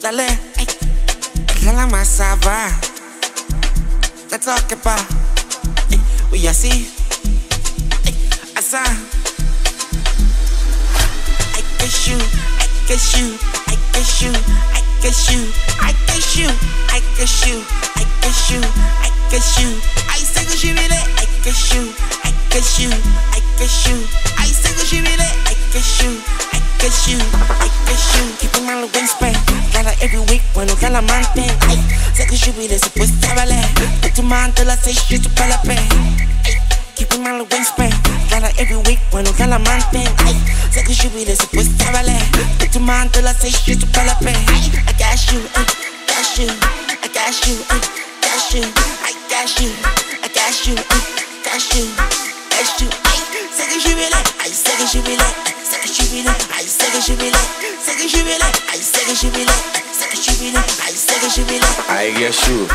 Dale, dale más saber. Let's talk about. We are see. Asa. I kiss you, I kiss you, I kiss you, I kiss you, I kiss you, I kiss you, I kiss you, I kiss you. I say que je vais I kiss you, I kiss you, I kiss you. I say que je vais I kiss you, I kiss you, I kiss you. Keep in mind the wingspan. Gala every week when I'm gala manten. Say que je vais se puede valer. Tu mante la se je tu pas la paix. Keep in mind the wingspan. Gala every week when I'm gala manten. Say que je vais se puede valer. Tu mante la se je tu pas la paix. I got you, got you, I got you, got you, I got you, I got you, got you, got you. Say que je vais I say que je vais say que je vais I say que je vais say que je vais I say que je vais say que je vais I say que je vais. I guess you,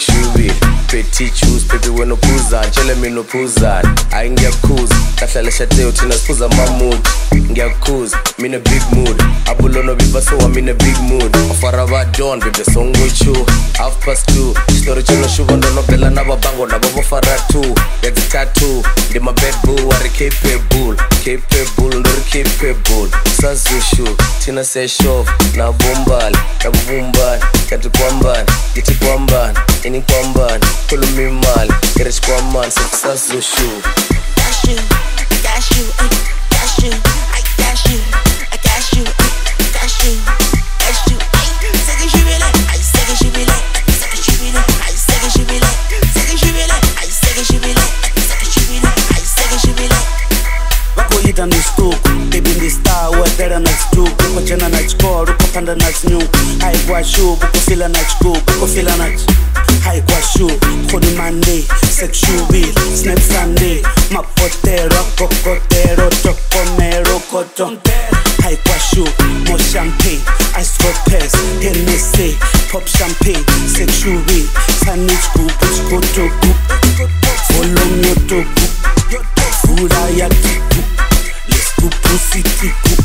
petit choose, baby when no puza, jele me no puza. I ngiyakhuza, kahlala shateo thina siphuza mamood. Ngiyakhuza, me in a big mood. Abulono biba so I'm in a big mood. Ofara John, baby song with you. 2:30, story chelo shuba ndono bela naba bango naba bofara 2. That's tattoo, ndi my bed boo, are capable, ndori capable. Sazushu, tina say shove, na bombal, kati kwambani, giti kwambani, ini kwambani, kulu mimal, geresh kwambani, sazushu. Got you, got you, got you, I got you, I got you, got you, got you. Say que je vais I say que je vais say que je vais I say que je vais say que je vais I say que je vais say que je vais I say que je vais. Vakoyita nistuku baby ndista wadera na stuku kochena na chikoro kopanda na snyuku haikwa shu bukufila na chiku bukufila na haikwa shu khodi Monday sexual snap Sunday mapotero kokotero tokomero koton haikwa shu mo champagne ice press Hennessy pop champagne sexual sanichku buchkotoku follow yotoku fura ya tiku let's go pussy tiku.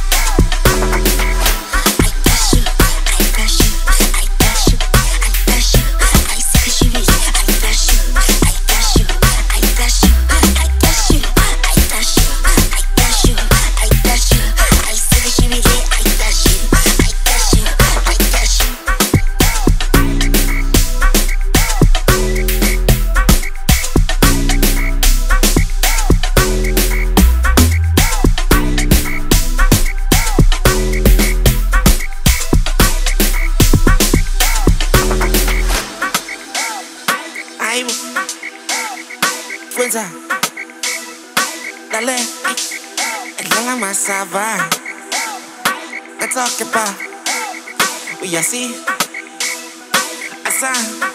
Kwanza, dale, dale más saber. Let's talk about. We are see. Asa.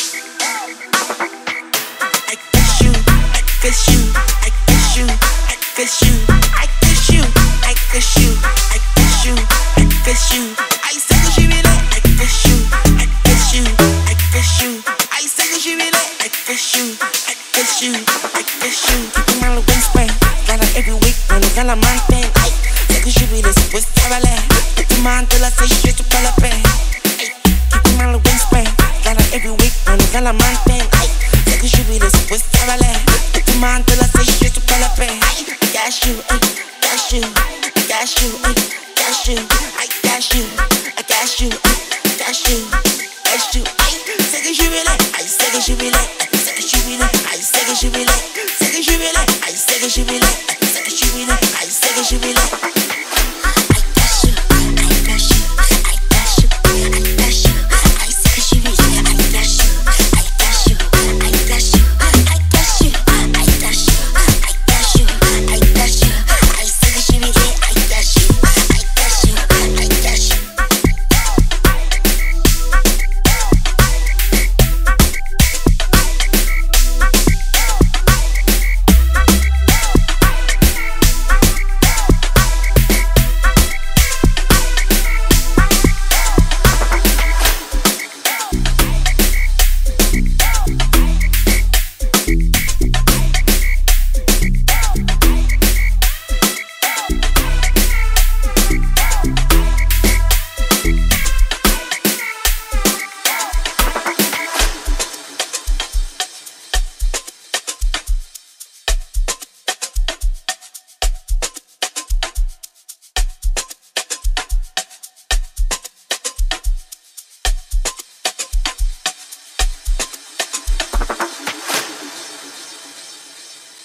I kiss you, I kiss you, I kiss you, I kiss you, I kiss you, I kiss you, I kiss you, I kiss you. I say que je vais I kiss you, I kiss you, I kiss you. I say que je vais I kiss you, I kiss you, I kiss you. Keep in mind the wingspan. Gala every week when I'm gala manten. Say que je vais se puede valer. Tu mante la se je tu pas la paix. Keep in mind the wingspan. Gala every week when I'm gala manten. Say que je vais se puede valer. Tu mante la se je tu pas la paix. I got you, got you, I got you, got you, I got you, I got you.